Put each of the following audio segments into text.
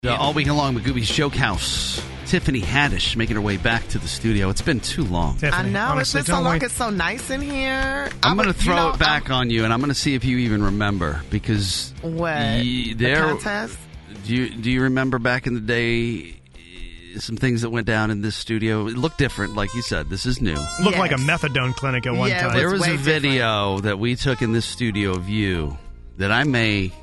All week long, Magooby's Joke House. Tiffany Haddish making her way back to the studio. It's been too long. Tiffany, I know. honestly, It's been so long. It's so nice in here. I'm going to throw it back on you, and I'm going to see if you even remember. Because what? The contest? Do you remember back in the day some things that went down in this studio? It looked different, like you said. This is new. Looked like a methadone clinic at one time. There was a video that we took in this studio of you that I may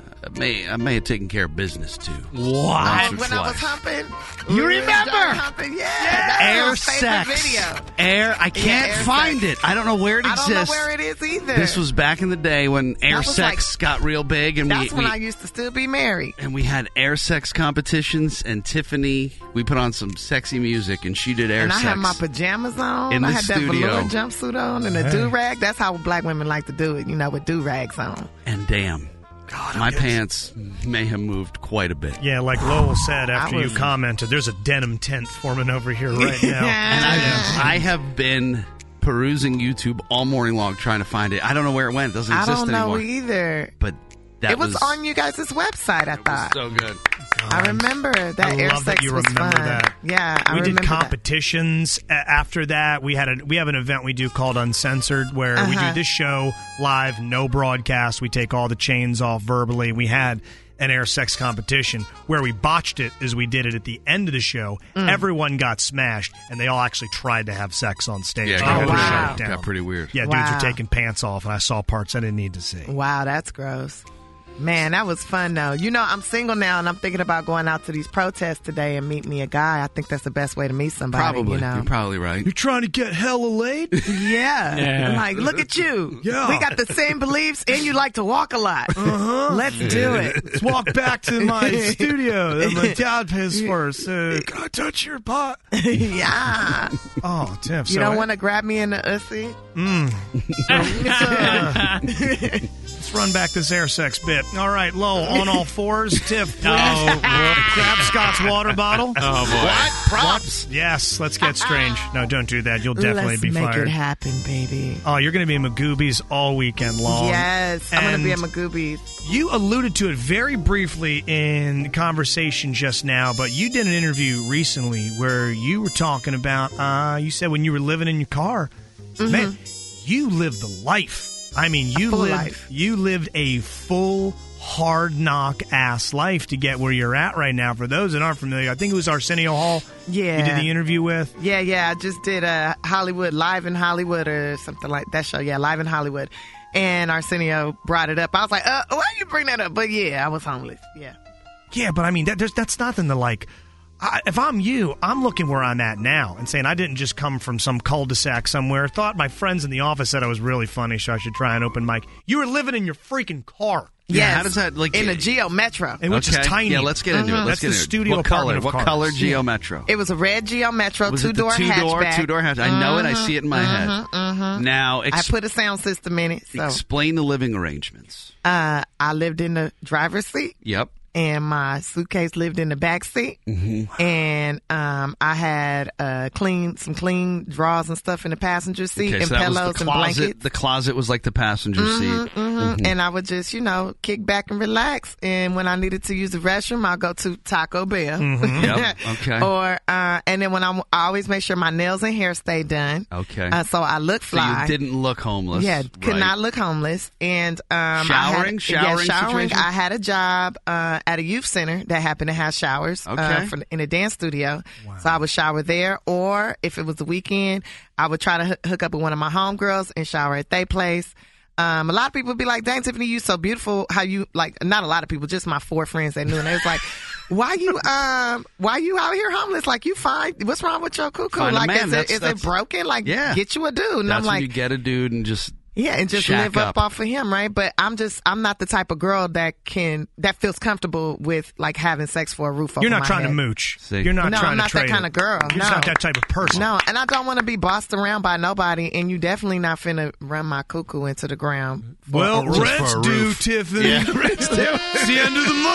have taken care of business too. What? When I was humping? You remember? Humping? Yeah. Air sex. Video. Air. I can't find it. I don't know where it exists. I don't know where it is either. This was back in the day when air sex got real big. And that's when I used to still be married. And we had air sex competitions. And Tiffany, we put on some sexy music and she did air sex. And I had my pajamas on. In the I had studio. that velour jumpsuit on and a do-rag. That's how black women like to do it, with do-rags on. And damn. God, my pants may have moved quite a bit. Yeah, like Lowell said after you commented, there's a denim tent forming over here right now. And I have been perusing YouTube all morning long trying to find it. I don't know where it went. It doesn't exist anymore. I don't know either. But it was on you guys' website, I thought. So good. I remember that air sex was fun. That. Yeah, I remember. We did competitions after that. We have an event we do called Uncensored where we do this show live, no broadcast. We take all the chains off verbally. We had an air sex competition where we botched it as we did it at the end of the show. Everyone got smashed, and they all actually tried to have sex on stage. Yeah, it got pretty weird. Yeah, dudes were taking pants off, and I saw parts I didn't need to see. Wow, that's gross. Man, that was fun, though. I'm single now, and I'm thinking about going out to these protests today and meet me a guy. I think that's the best way to meet somebody. Probably. You're probably right. You're trying to get hella laid? Yeah. I'm like, look at you. Yeah. We got the same beliefs, and you like to walk a lot. Let's do it. Let's walk back to my studio that my dad pays for. So, can I touch your pot? Yeah. Oh, Tiff. You don't want to grab me in the ussy? Let's run back this air sex bit. All right, Lowell, on all fours. Tiff, please. Grab Scott's water bottle. Oh, boy. What? Props. Yes, let's get strange. No, don't do that. You'll definitely be fired. Let's make it happen, baby. Oh, you're going to be in Magooby's all weekend long. Yes, I'm going to be at Magooby's. You alluded to it very briefly in conversation just now, but you did an interview recently where you were talking about, you said when you were living in your car, man, you lived the life. I mean, you lived a full, hard knock ass life to get where you're at right now. For those that aren't familiar, I think it was Arsenio Hall. Yeah, you did the interview with. Yeah. I just did Hollywood, Live in Hollywood, or something like that show. Yeah, Live in Hollywood, and Arsenio brought it up. I was like, why you bring that up? But yeah, I was homeless. Yeah, but I mean, that's nothing to like. If I'm you, I'm looking where I'm at now and saying I didn't just come from some cul-de-sac somewhere. Thought my friends in the office said I was really funny, so I should try an open mic. You were living in your freaking car. Yeah, how does that in a Geo Metro, which is tiny. Yeah, let's get into it. That's the studio apartment of cars. What color Geo Metro? It was a red Geo Metro, was two-door hatchback. Two-door hatchback. I know it. I see it in my head. Now, I put a sound system in it. So. Explain the living arrangements. I lived in the driver's seat. Yep. And my suitcase lived in the back seat. And I had some clean drawers and stuff in the passenger seat, and so pillows and blankets. The closet was like the passenger seat. And I would just, kick back and relax. And when I needed to use the restroom, I'll go to Taco Bell. Yep. Okay. Or and then when I always make sure my nails and hair stay done. Okay. So I look fly. So you didn't look homeless. Yeah, could not look homeless. And showering. Situation? I had a job at a youth center that happened to have showers in a dance studio. Wow. So I would shower there, or if it was the weekend, I would try to hook up with one of my homegirls and shower at their place. A lot of people would be like, dang, Tiffany, you so beautiful. How you, not a lot of people, just my 4 friends that knew. And they was like, why you out here homeless? Like, you fine? What's wrong with your cuckoo? Find like, a man. is it broken? Like, get you a dude. And that's I'm like, when you get a dude and just... Yeah, and just live up off of him, right? But I'm not the type of girl that feels comfortable with like having sex for a roof over my head. You're not trying to mooch. See? You're not trying to trade. I'm not that kind of girl. You're just not that type of person. No, and I don't want to be bossed around by nobody, and you definitely not finna run my cuckoo into the ground. Well, rent's due, Tiffany. Yeah, rent's due. It's the end of the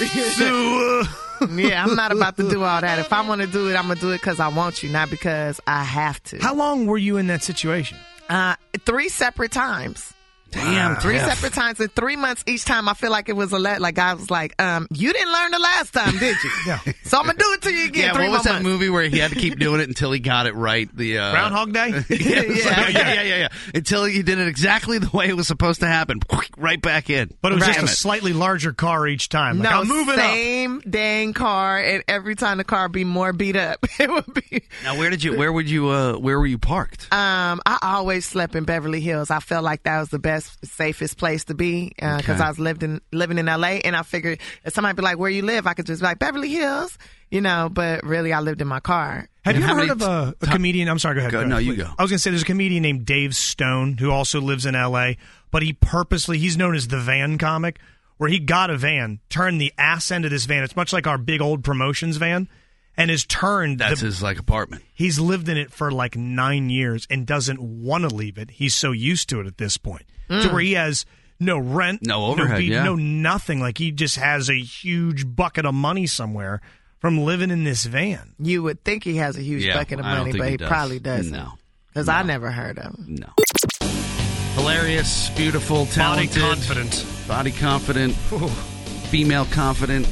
month. So, yeah, I'm not about to do all that. If I want to do it, I'm going to do it because I want you, not because I have to. How long were you in that situation? 3 separate times. Damn. 3 separate times in 3 months. Each time I feel like it was like I was like, you didn't learn the last time, did you? Yeah. So I'm going to do it to you again. Yeah, what was that movie where he had to keep doing it until he got it right? The Groundhog Day? yeah. Until he did it exactly the way it was supposed to happen. Right back in. But it was just a slightly larger car each time. Like, no, I'm moving same dang car, and every time the car be more beat up. It would be. Now, where were you parked? I always slept in Beverly Hills. I felt like that was the best, safest place to be because I was living in LA, and I figured if somebody be like, "Where you live?" I could just be like Beverly Hills, But really, I lived in my car. Have you ever heard of a comedian? I'm sorry, go ahead. No, you go. I was going to say there's a comedian named Dave Stone who also lives in L.A., but he's known as the van comic, where he got a van, turned the ass end of this van. It's much like our big old promotions van, and has turned. That's his apartment. He's lived in it for like 9 years and doesn't want to leave it. He's so used to it at this point. To where he has no rent, no overhead, no nothing. Like he just has a huge bucket of money somewhere from living in this van. You would think he has a huge bucket of money, but he probably doesn't. No. Because I never heard of him. No. Hilarious, beautiful, talented. Body confident. Female confident.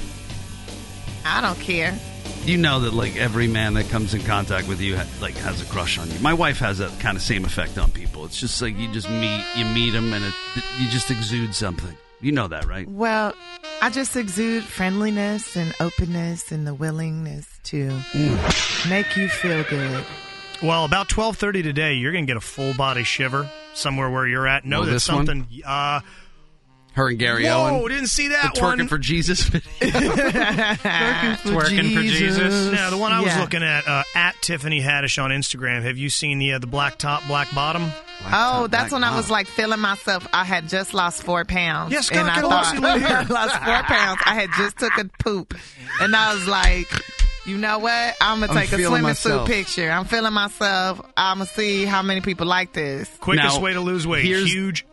I don't care. You know that like every man that comes in contact with you has a crush on you. My wife has that kind of same effect on people. It's just like you meet them and you just exude something. You know that, right? Well, I just exude friendliness and openness and the willingness to make you feel good. Well, about 12:30 today, you're going to get a full body shiver somewhere where you're at. Know that something. Her and Gary Owen. Whoa, didn't see that one. Twerking for Jesus video. Twerking for Jesus. No, the one I was looking at Tiffany Haddish on Instagram. Have you seen the black top, black bottom? That's when I was like feeling myself. I had just lost 4 pounds. Yes, and I thought I lost 4 pounds. I had just took a poop, and I was like, you know what? I'm gonna take a swimming suit picture. I'm feeling myself. I'm gonna see how many people like this. Quickest way to lose weight. Huge.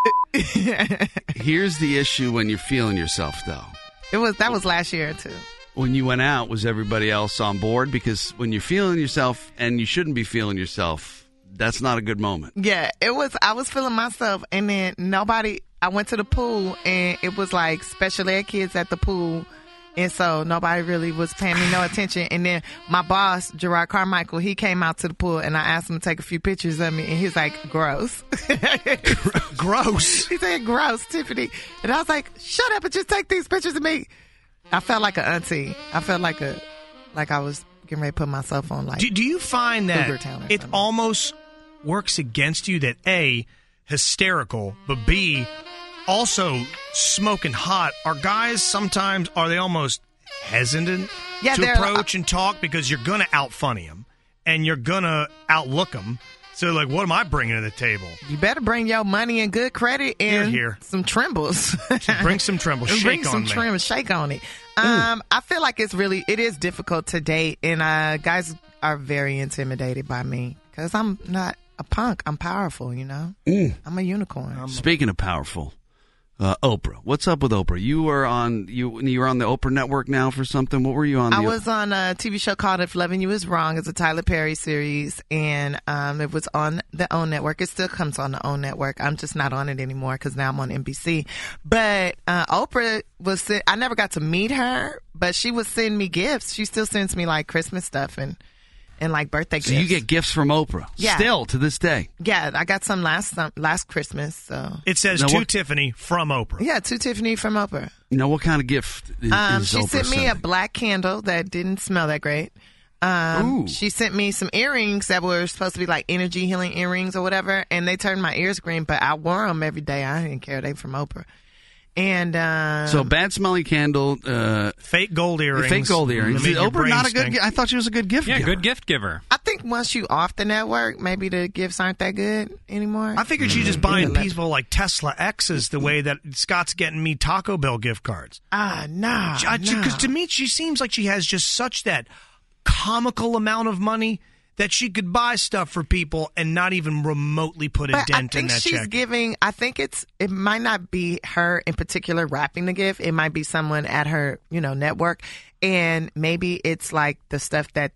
Here's the issue when you're feeling yourself, though. That was last year too. When you went out, was everybody else on board? Because when you're feeling yourself and you shouldn't be feeling yourself, that's not a good moment. Yeah, it was. I was feeling myself, and then nobody. I went to the pool, and it was like special ed kids at the pool. And so nobody really was paying me no attention. And then my boss, Gerard Carmichael, he came out to the pool, and I asked him to take a few pictures of me, and he was like, gross. Gross. He said, gross, Tiffany. And I was like, shut up and just take these pictures of me. I felt like an auntie. I felt like I was getting ready to put myself on like. Do you find that it almost works against you that A, hysterical, but B, also smoking hot? Are guys sometimes, are they almost hesitant to approach and talk because you're going to out-funny them and you're going to outlook them? So, like, what am I bringing to the table? You better bring your money and good credit and some trembles. Bring some trembles. Shake on me. Shake on it. I feel like it is difficult to date, and guys are very intimidated by me because I'm not a punk. I'm powerful, I'm a unicorn. Speaking of powerful, Oprah. What's up with Oprah? You were on the Oprah Network now for something. What were you on? I was on a TV show called If Loving You Is Wrong. It's a Tyler Perry series, and it was on the OWN network. It still comes on the OWN network. I'm just not on it anymore because now I'm on NBC. But Oprah I never got to meet her, but she would send me gifts. She still sends me like Christmas stuff and like birthday gifts. So you get gifts from Oprah? Yeah. Still to this day? Yeah, I got some last Christmas. So it says Tiffany from Oprah. Yeah, to Tiffany from Oprah. What kind of gift is she Oprah sent me sending? a black candle that didn't smell that great. She sent me some earrings that were supposed to be like energy healing earrings or whatever, and they turned my ears green, but I wore them every day. I didn't care. They from Oprah. And so bad smelling candle, fake gold earrings. Fake gold earrings. Is Oprah not a good? I thought she was a good gift giver. Yeah, good gift giver. I think once you off the network, maybe the gifts aren't that good anymore. I figured she's just buying people like Tesla X's the way that Scott's getting me Taco Bell gift cards. No. Because to me, she seems like she has just such that comical amount of money that she could buy stuff for people and not even remotely put a dent in that check. I think it might not be her in particular wrapping the gift. It might be someone at her, network. And maybe it's like the stuff that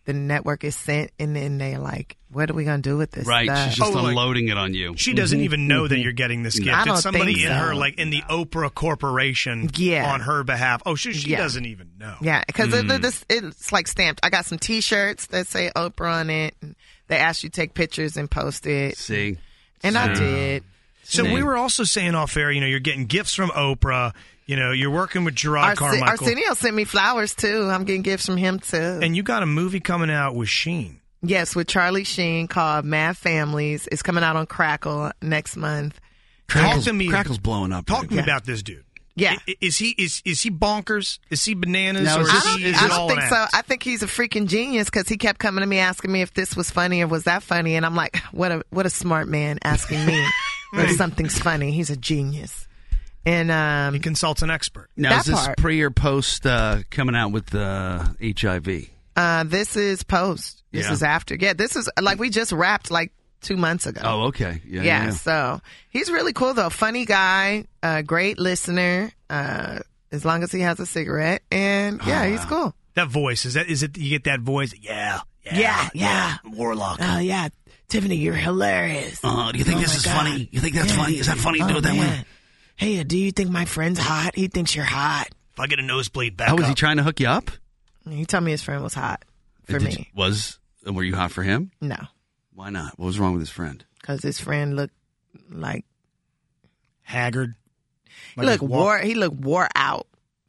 the network is sent, and then they're like, what are we going to do with this Right, stuff? she's just unloading it on you. She doesn't even know that you're getting this gift. I don't It's somebody think in so. her, like in the Oprah Corporation on her behalf. Oh, she doesn't even know. Yeah, because it's like stamped. I got some T-shirts that say Oprah on it. And they asked you to take pictures and post it. See? And I did. So we were also saying off air, you're getting gifts from Oprah. You're working with Gerard Carmichael. Arsenio sent me flowers, too. I'm getting gifts from him, too. And you got a movie coming out with Sheen. Yes, with Charlie Sheen called Mad Families. It's coming out on Crackle next month. Crackle's blowing up. Talk to me about this dude. Yeah. Is he bonkers? Is he bananas? No, or I don't think so. I think he's a freaking genius because he kept coming to me asking me if this was funny or was that funny. And I'm like, what a smart man asking me if something's funny. He's a genius. And he consults an expert. Now, is this pre or post coming out with HIV? This is post. This is after. Yeah, this is like we just wrapped like 2 months ago. Oh, okay. Yeah. So he's really cool though. Funny guy, great listener. As long as he has a cigarette, and he's cool. That voice is it? You get that voice? Yeah. Warlock. Oh yeah, Tiffany, you're hilarious. Do you think this is funny? You think that's funny? Is that funny to do it that way? Hey, do you think my friend's hot? He thinks you're hot. If I get a nosebleed back up. Was he trying to hook you up? He told me his friend was hot for me. Were you hot for him? No. Why not? What was wrong with his friend? Because his friend looked like haggard. He looked wore out.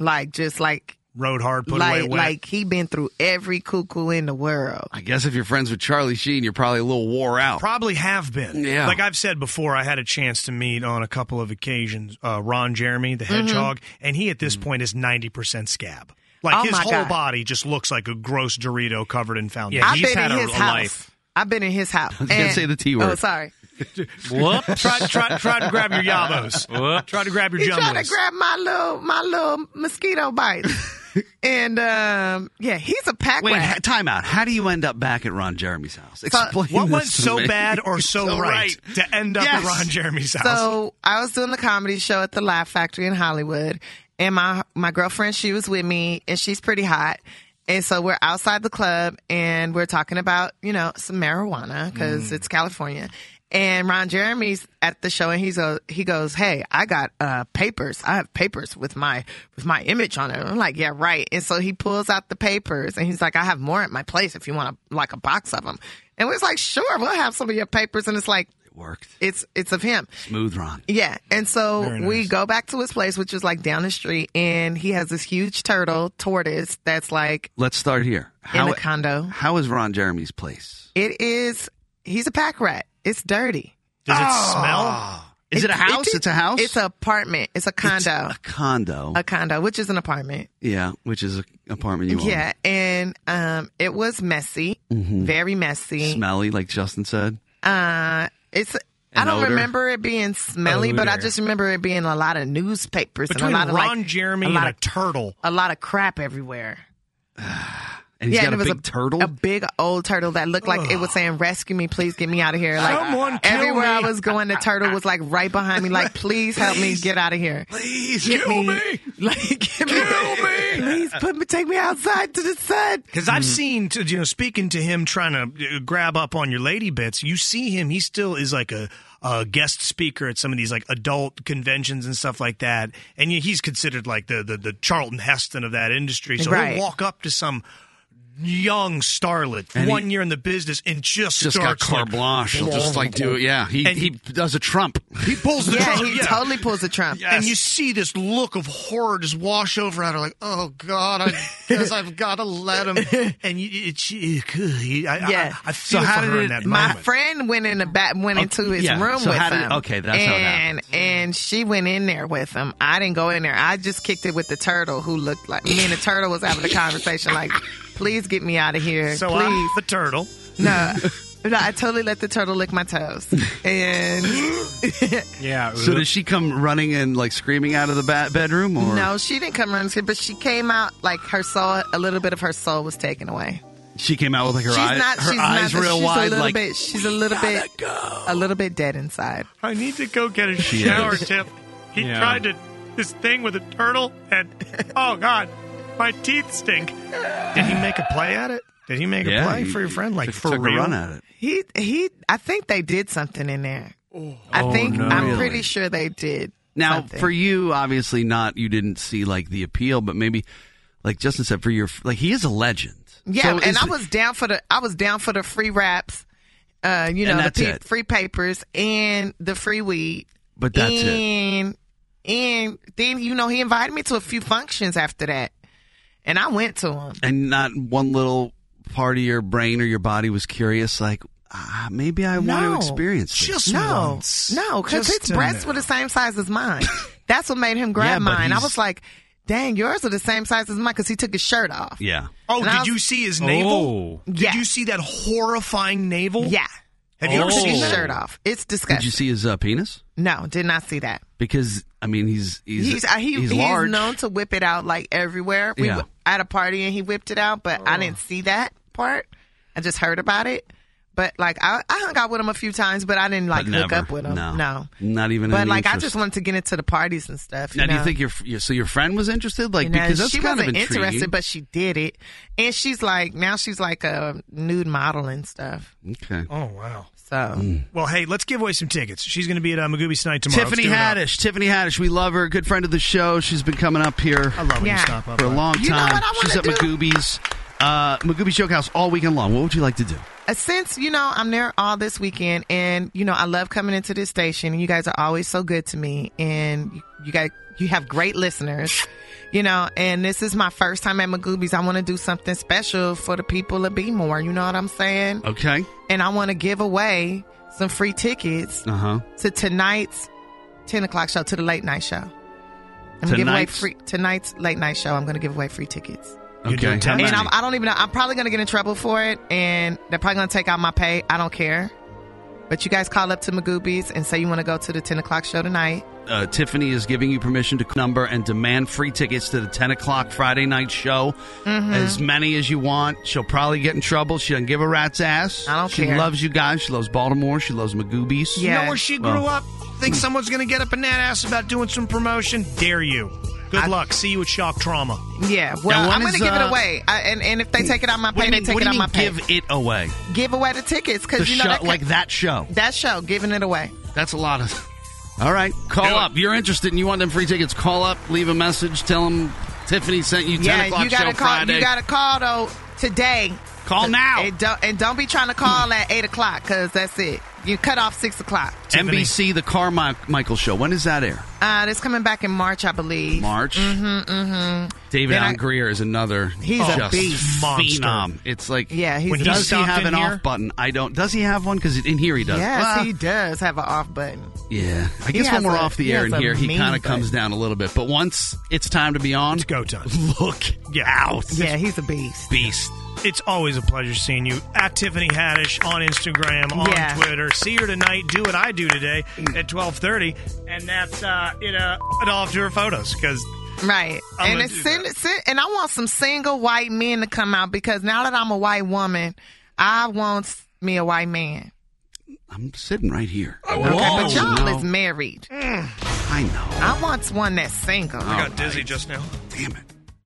Rode hard, put away wet. Like he been through every cuckoo in the world. I guess if you're friends with Charlie Sheen, you're probably a little wore out. Probably have been. Yeah. Like I've said before, I had a chance to meet on a couple of occasions Ron Jeremy, the hedgehog, and he at this point is 90% scab. Like his whole body just looks like a gross Dorito covered in foundation. Yeah, he's had a life. I've been in his house. I was going to say the T word. Oh, sorry. Whoop. Try to grab your yabos. Whoop. Try to grab your jumbles. He tried to grab my little mosquito bites. And he's a pack rat. Wait, time out. How do you end up back at Ron Jeremy's house? Explain what this went to so me. bad or so right to end up at Ron Jeremy's house? So I was doing the comedy show at the Laugh Factory in Hollywood, and my girlfriend, she was with me, and she's pretty hot. And so we're outside the club, and we're talking about, some marijuana because it's California. And Ron Jeremy's at the show, and he goes, hey, I got papers. I have papers with my image on it. I'm like, yeah, right. And so he pulls out the papers, and he's like, I have more at my place if you want a box of them. And we was like, sure, we'll have some of your papers. And it's like, it worked. It's of him. Smooth Ron. Yeah. And so we go back to his place, which is like down the street, and he has this huge tortoise that's like. Let's start here. In a condo. How is Ron Jeremy's place? He's a pack rat. It's dirty. Does it smell? Is it a house? It's a house? It's an apartment. It's a condo. It's a condo. A condo, which is an apartment. Yeah, which is an apartment you own. Yeah, and it was messy. Very messy. Smelly, like Justin said. I don't remember it being smelly, but I just remember it being a lot of newspapers. Between and a lot of Ron Jeremy and a turtle. A lot of crap everywhere. And he's got a big turtle? A big old turtle that looked like it was saying, rescue me, please get me out of here. Like, someone kill everywhere me. I was going, the turtle was like right behind me, like, please help me get out of here. Please kill me. Like, kill me. Please take me outside to the sun. Because I've seen, speaking to him trying to grab up on your lady bits, you see him, he still is like a guest speaker at some of these like adult conventions and stuff like that. And he's considered like the Charlton Heston of that industry. So he'll walk up to some young starlet, and 1 year in the business, and just got carte blanche. He'll just like do it. Yeah, he does a Trump. He pulls the Trump. He totally pulls the Trump. Yes. And you see this look of horror just wash over at her, like, oh God, I guess I've got to let him. And I feel for her in that moment. My friend went into his room with him. Okay, that's how it happened. And she went in there with him. I didn't go in there. I just kicked it with the turtle, who looked like me, and the turtle was having a conversation like, please get me out of here. So please. I'm the turtle. No, I totally let the turtle lick my toes. And yeah. So did she come running and like screaming out of the bedroom? Or? No, she didn't come running, but she came out like her soul. A little bit of her soul was taken away. She came out with like her eyes real wide. She's a little bit dead inside. I need to go get a shower tip. He tried this thing with a turtle, and oh God, my teeth stink. Did he make a play at it? Did he make a play for your friend? Like, for took real? a run at it. He. I think they did something in there. I'm pretty sure they did. Now, something. for you, obviously not. You didn't see like the appeal, but maybe, like Justin said, for your he is a legend. Yeah, So and I was down for the free raps, the free papers and the free weed. But that's it. And then he invited me to a few functions after that, and I went to them. And not one little part of your brain or your body was curious, like maybe I want to experience this. Just once. No, because his breasts were the same size as mine. That's what made him grab mine. I was like, dang, yours are the same size as mine, because he took his shirt off. Yeah. Oh, did you see his navel? Yeah. Did you see that horrifying navel? Yeah. Have you ever seen his that? shirt off? It's disgusting. Did you see his penis? No, did not see that. Because I mean, he's large. He's known to whip it out like everywhere. We were at a party and he whipped it out, but I didn't see that part. I just heard about it. But like I hung out with him a few times, but I didn't hook up with him. No, not even. But any like interest. I just wanted to get into the parties and stuff. Now, do you think your friend was interested? Like, because that's she kind of wasn't intriguing. interested, but she did it, and she's like a nude model and stuff. Okay. Oh wow. So well, hey, let's give away some tickets. She's going to be at Magooby's tonight tomorrow. Tiffany Haddish, we love her. Good friend of the show. She's been coming up here. I love when you stop up for a long time. You know what I She's at wanna do? Magooby's. Magooby's Joke all weekend long. What would you like to do? Since, I'm there all this weekend, and, I love coming into this station, and you guys are always so good to me, and you have great listeners, and this is my first time at Magooby's. I want to do something special for the people of B-More, you know what I'm saying? Okay. And I want to give away some free tickets to tonight's 10 o'clock show, to the late night show. I'm going to give away tonight's late night show. I'm going to give away free tickets. Okay. And I don't even know. I'm probably going to get in trouble for it, and they're probably going to take out my pay. I don't care. But you guys call up to Magooby's and say you want to go to the 10 o'clock show tonight. Tiffany is giving you permission to number and demand free tickets to the 10 o'clock Friday night show. As many as you want. She'll probably get in trouble. She doesn't give a rat's ass. I don't care. She loves you guys. She loves Baltimore. She loves Magooby's. You know where she grew up? Think someone's going to get up in that ass about doing some promotion? Dare you. Good luck. See you at Shock Trauma. Yeah, well, I'm going to give it away. And if they take it out my pay, they take it out my pay. Give it away? Give away the tickets. Because that show. That show, giving it away. That's a lot of... All right, call up. You're interested and you want them free tickets, call up, leave a message, tell them Tiffany sent you 10 o'clock show Friday. You got to call, though, today. Call now. And don't be trying to call at 8 o'clock, because that's it. You cut off 6 o'clock. Tiffany. NBC, the Carmichael Show. When does that air? It's coming back in March, I believe. March? David Allen Greer is another. He's a beast. Phenom. It's like, does he have an off button? I don't. Does he have one? Because in here he does. Yes, he does have an off button. Yeah. I guess when we're off the air in here, he kind of comes down a little bit. But once it's time to be on, it's go time. Look out. Yeah, he's a beast. Beast. It's always a pleasure seeing you. At Tiffany Haddish on Instagram, on Twitter. See her tonight. Do what I do today at 12:30. And that's, all of her photos. Because right. And and I want some single white men to come out, because now that I'm a white woman, I want me a white man. I'm sitting right here. Okay, but y'all is married. I know. I want one that's single. I got dizzy just now. Damn it.